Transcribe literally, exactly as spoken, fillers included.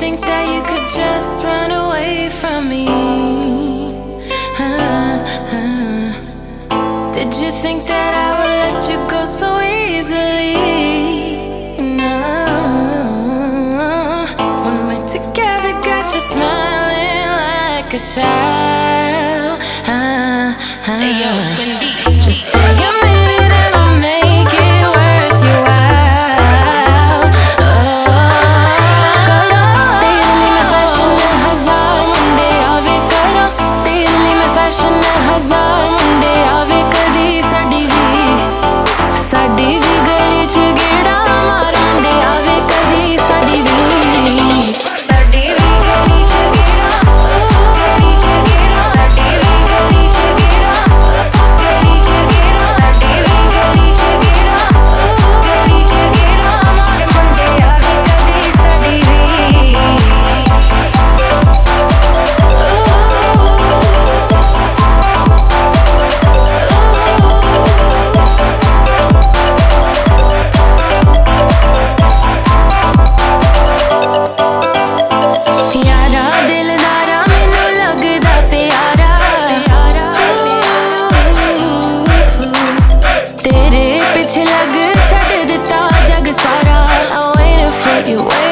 think that you could just run away from me? Uh-huh. Did you think that I would let you go so easily? No. When we're together, got you smiling like a child. Uh-huh. Hey yo, Twin Beats. Just stay a minute and I'll make it worth your while. Oh, तेरे लिए मैं fashion है हजार मुंडे आवे करा. तेरे लिए मैं fashion है हजार मुंडे आवे कदी साडी भी साडी भी गली च गेड़ा मारंदे आवे कदी साडी भी साडी भी गली च गेड़ा गली च गेड़ा साडी भी गली च गेड़ा गली च गेड़ा साडी भी गली च गेड़ा गली च गेड़ा मार मुंडे आवे कदी साडी भी यारा दिलदारा मैनू लगदा प्यारा तेरे पिछे लग छड़ दिता जग सारा. I waited for you.